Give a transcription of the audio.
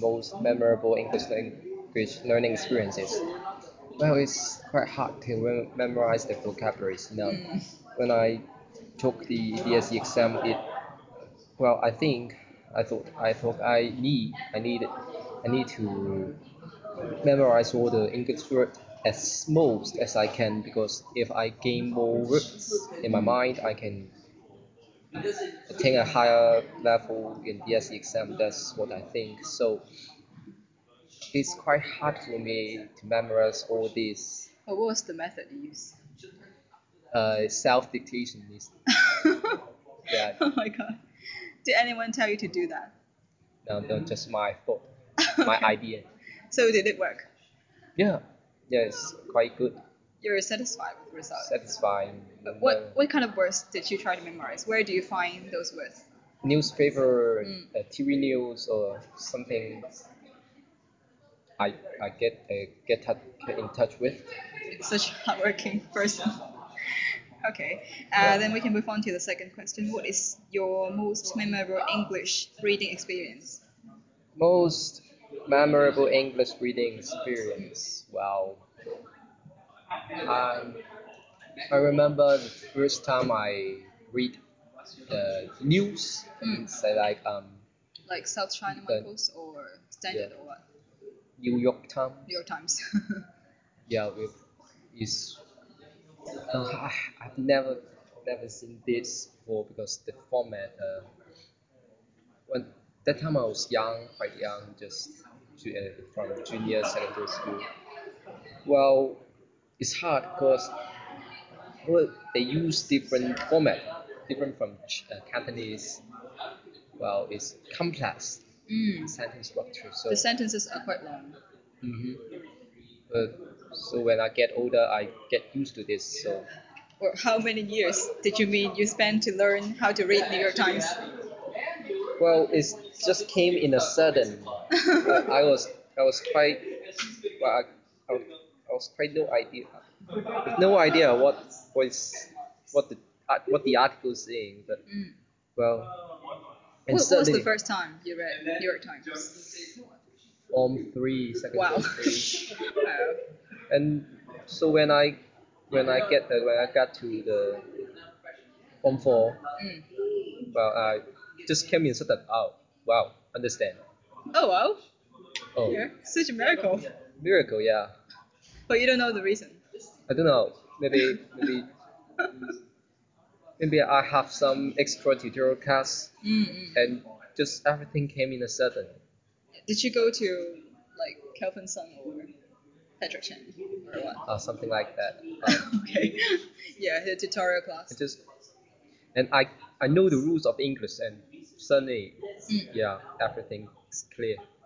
most memorable English language learning experiences? Well, it's quite hard to memorize the vocabularies. When I took the DSE exam, I think I need to memorize all the English words as most as I can, because if I gain more words in my mind, I can attain a higher level in DSE exam. That's what I think. So it's quite hard for me to memorize all these. What was the method you used? Self dictation is yeah. Oh my god. Did anyone tell you to do that? No, just my thought, my Okay. idea. So did it work? Yeah, yeah, it's quite good, You're satisfied with the result? satisfying. But what kind of words did you try to memorize? Where do you find those words? Newspaper, TV news, or something I get in touch with. You're such a hardworking person. Okay, then we can move on to the second question. What is your most memorable English reading experience? Most memorable English reading experience. Wow. Um, I remember the first time I read the news. Say Like South China the Morning Post or Standard yeah, or what? New York Times. New York Times. Yeah, with is I've never seen this before, because the format. When that time I was young, quite young, just from junior secondary school. Well, it's hard because they use different format, different from Cantonese. Well, it's complex sentence structure. So, The sentences are quite long. mhm. But so when I get older, I get used to this. So Or how many years did you mean you spent to learn how to read New York Times? well, it just came in a sudden. I was quite well, I was quite no idea was what the article is saying, but well, and What was the suddenly first time you read New York Times? Form 3, Wow. secondary 3, Wow. and so when I got to the Form 4, well, I just came in sudden. Oh, wow, understand. Oh wow. Oh, Yeah, such a miracle. miracle, yeah. But you don't know the reason. I don't know. Maybe I have some extra tutorial class, and just everything came in a sudden. Did you go to like Kelvin Sung or Patrick Chen or what? Something like that. Okay. Yeah, the tutorial I class. just and I know the rules of English, and suddenly, yeah, everything is clear.